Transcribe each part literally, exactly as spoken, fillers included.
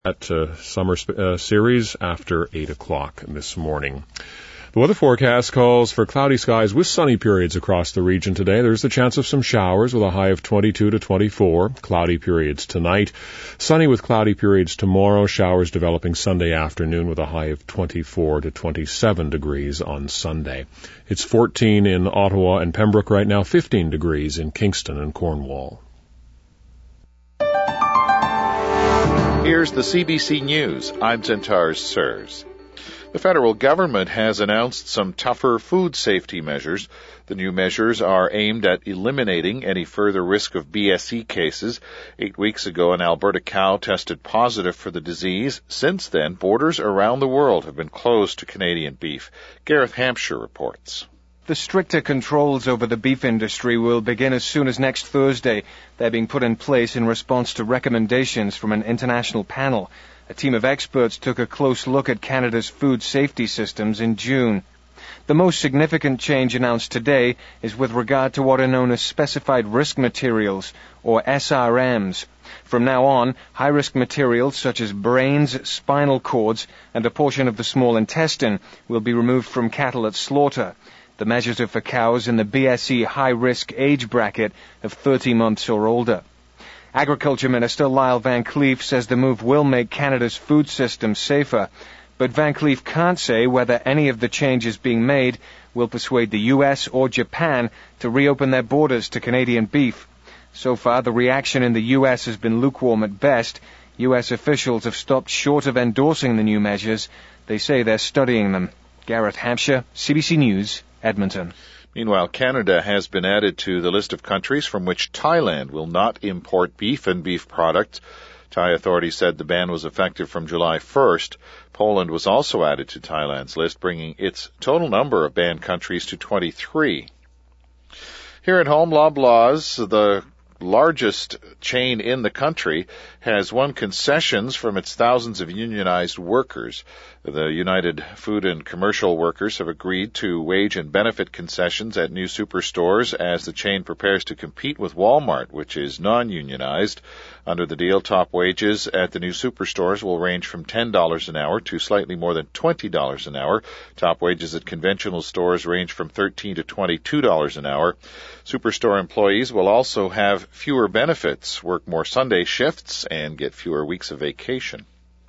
That uh, summer sp- uh, series after eight o'clock this morning. The weather forecast calls for cloudy skies with sunny periods across the region today. There's the chance of some showers with a high of twenty-two to twenty-four. Cloudy periods tonight. Sunny with cloudy periods tomorrow. Showers developing Sunday afternoon with a high of twenty-four to twenty-seven degrees on Sunday. It's fourteen in Ottawa and Pembroke right now, fifteen degrees in Kingston and Cornwall. Here's the C B C News. I'm Zentars Sirs. The federal government has announced some tougher food safety measures. The new measures are aimed at eliminating any further risk of B S E cases. Eight weeks ago, an Alberta cow tested positive for the disease. Since then, borders around the world have been closed to Canadian beef. Gareth Hampshire reports. The stricter controls over the beef industry will begin as soon as next Thursday. They're being put in place in response to recommendations from an international panel. A team of experts took a close look at Canada's food safety systems in June. The most significant change announced today is with regard to what are known as specified risk materials, or S R Ms. From now on, high-risk materials such as brains, spinal cords, and a portion of the small intestine will be removed from cattle at slaughter. The measures are for cows in the B S E high-risk age bracket of thirty months or older. Agriculture Minister Lyle Van Cleef says the move will make Canada's food system safer, but Van Cleef can't say whether any of the changes being made will persuade the U S or Japan to reopen their borders to Canadian beef. So far, the reaction in the U S has been lukewarm at best. U S officials have stopped short of endorsing the new measures. They say they're studying them. Gareth Hampshire, C B C News, Edmonton. Meanwhile, Canada has been added to the list of countries from which Thailand will not import beef and beef products. Thai authorities said the ban was effective from July first. Poland was also added to Thailand's list, bringing its total number of banned countries to twenty-three. Here at home, Loblaws, the largest chain in the country, has won concessions from its thousands of unionized workers. The United Food and Commercial Workers have agreed to wage and benefit concessions at new superstores as the chain prepares to compete with Walmart, which is non-unionized. Under the deal, top wages at the new superstores will range from ten dollars an hour to slightly more than twenty dollars an hour. Top wages at conventional stores range from thirteen dollars to twenty-two dollars an hour. Superstore employees will also have fewer benefits, work more Sunday shifts, and get fewer weeks of vacation.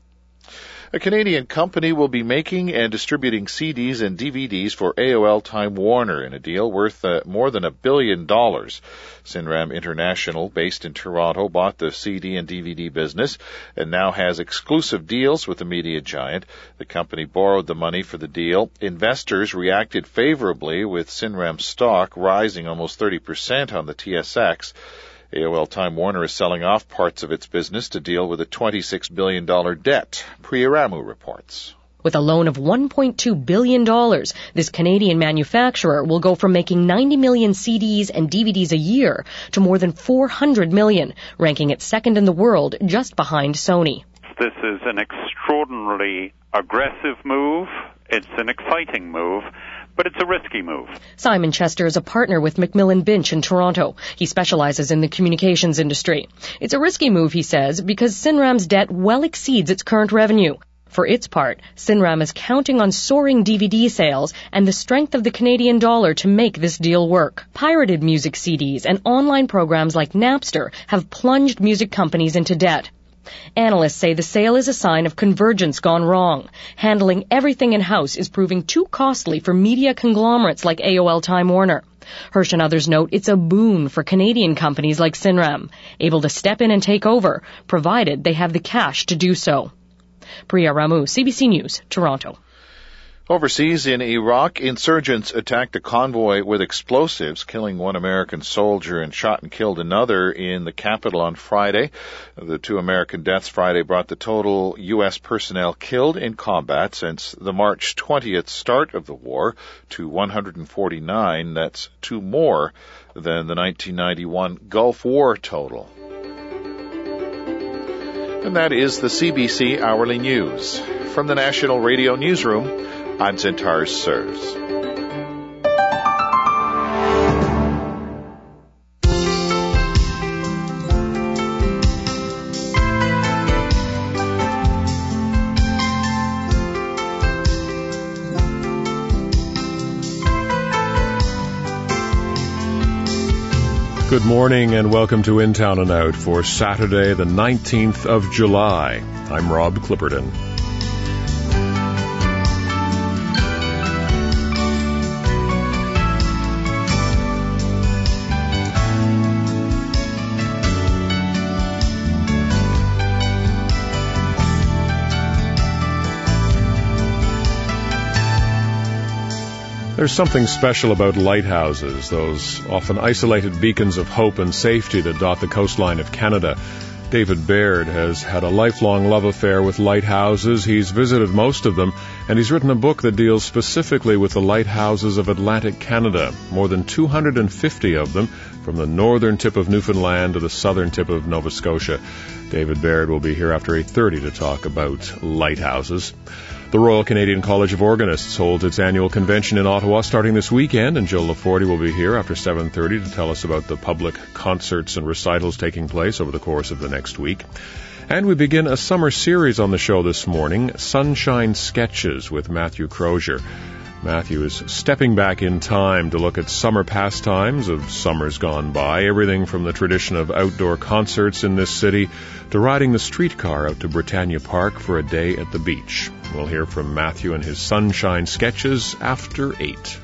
A Canadian company will be making and distributing C Ds and D V Ds for A O L Time Warner in a deal worth uh, more than a billion dollars. Cinram International, based in Toronto, bought the C D and D V D business and now has exclusive deals with the media giant. The company borrowed the money for the deal. Investors reacted favorably, with Cinram stock rising almost thirty percent on the T S X. A O L Time Warner is selling off parts of its business to deal with a twenty-six billion dollars debt. Priya Ramu reports. With a loan of one point two billion dollars, this Canadian manufacturer will go from making ninety million C Ds and D V Ds a year to more than four hundred million, ranking it second in the world, just behind Sony. This is an extraordinarily aggressive move. It's an exciting move, but it's a risky move. Simon Chester is a partner with Macmillan Binch in Toronto. He specializes in the communications industry. It's a risky move, he says, because Cinram's debt well exceeds its current revenue. For its part, Cinram is counting on soaring D V D sales and the strength of the Canadian dollar to make this deal work. Pirated music C Ds and online programs like Napster have plunged music companies into debt. Analysts say the sale is a sign of convergence gone wrong. Handling everything in-house is proving too costly for media conglomerates like A O L Time Warner. Hirsch and others note it's a boon for Canadian companies like Cinram, able to step in and take over, provided they have the cash to do so. Priya Ramu, C B C News, Toronto. Overseas in Iraq, insurgents attacked a convoy with explosives, killing one American soldier and shot and killed another in the capital on Friday. The two American deaths Friday brought the total U S personnel killed in combat since the March twentieth start of the war to one hundred forty-nine. That's two more than the nineteen ninety-one Gulf War total. And that is the C B C Hourly News. From the National Radio Newsroom, I'm Zentars Sirs. Good morning and welcome to In Town and Out for Saturday, the nineteenth of July. I'm Rob Clipperton. There's something special about lighthouses, those often isolated beacons of hope and safety that dot the coastline of Canada. David Baird has had a lifelong love affair with lighthouses. He's visited most of them, and he's written a book that deals specifically with the lighthouses of Atlantic Canada, more than two hundred fifty of them, from the northern tip of Newfoundland to the southern tip of Nova Scotia. David Baird will be here after eight thirty to talk about lighthouses. The Royal Canadian College of Organists holds its annual convention in Ottawa starting this weekend, and Joe Laforte will be here after seven thirty to tell us about the public concerts and recitals taking place over the course of the next week. And we begin a summer series on the show this morning, Sunshine Sketches with Matthew Crozier. Matthew is stepping back in time to look at summer pastimes of summers gone by, everything from the tradition of outdoor concerts in this city to riding the streetcar out to Britannia Park for a day at the beach. We'll hear from Matthew and his Sunshine Sketches after eight.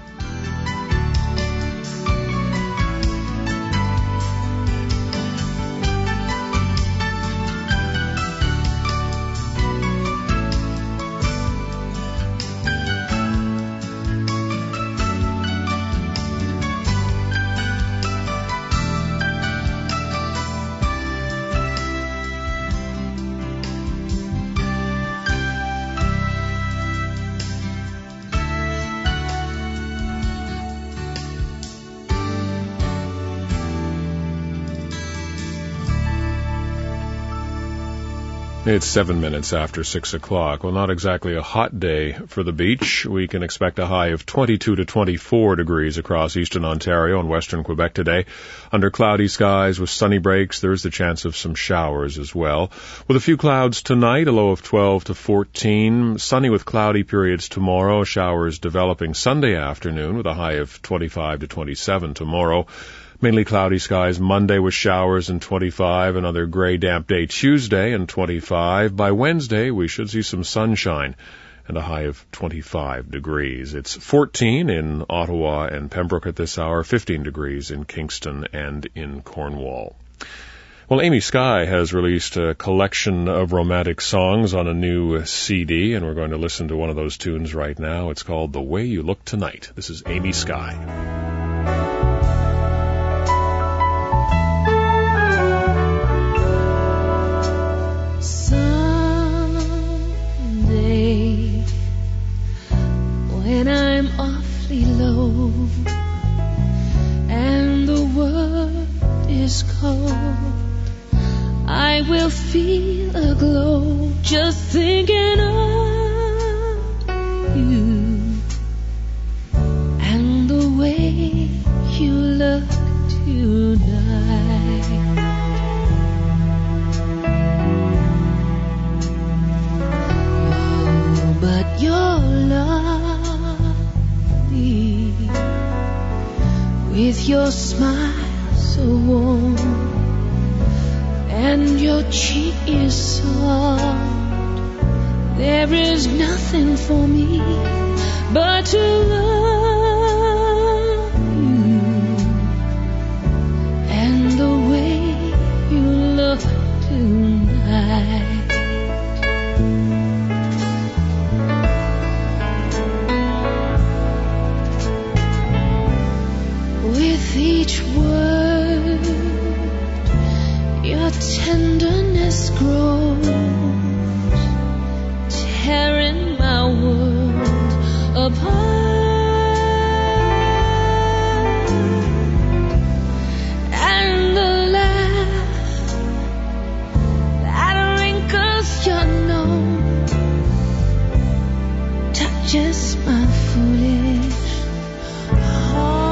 It's seven minutes after six o'clock. Well, not exactly a hot day for the beach. We can expect a high of twenty-two to twenty-four degrees across eastern Ontario and western Quebec today. Under cloudy skies with sunny breaks, there's the chance of some showers as well. With a few clouds tonight, a low of twelve to fourteen. Sunny with cloudy periods tomorrow. Showers developing Sunday afternoon with a high of twenty-five to twenty-seven tomorrow. Mainly cloudy skies Monday with showers and twenty-five. Another gray, damp day Tuesday and twenty-five. By Wednesday, we should see some sunshine and a high of twenty-five degrees. It's fourteen in Ottawa and Pembroke at this hour, fifteen degrees in Kingston and in Cornwall. Well, Amy Sky has released a collection of romantic songs on a new C D, and we're going to listen to one of those tunes right now. It's called The Way You Look Tonight. This is Amy Sky. When I'm awfully low and the world is cold, I will feel a glow just thinking of you and the way you look tonight. Oh, but your love, with your smile so warm and your cheek is soft, there is nothing for me but to love you and the way you look tonight. With each word, your tenderness grows, tearing my world apart. And the laugh that wrinkles your nose touches my foolish heart.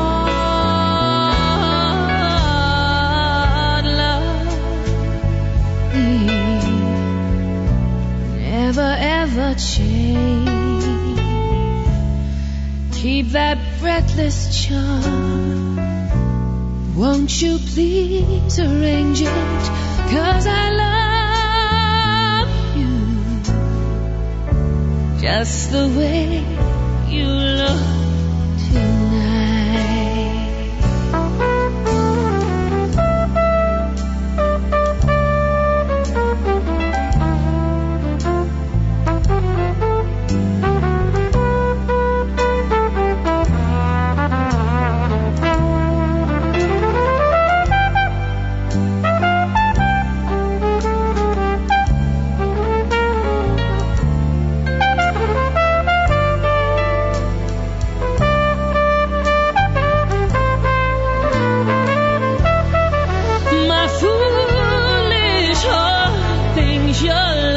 Never ever change. Keep that breathless charm Won't you please arrange it? 'Cause I love you just the way you look tonight.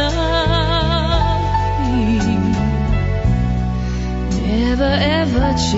Never ever change.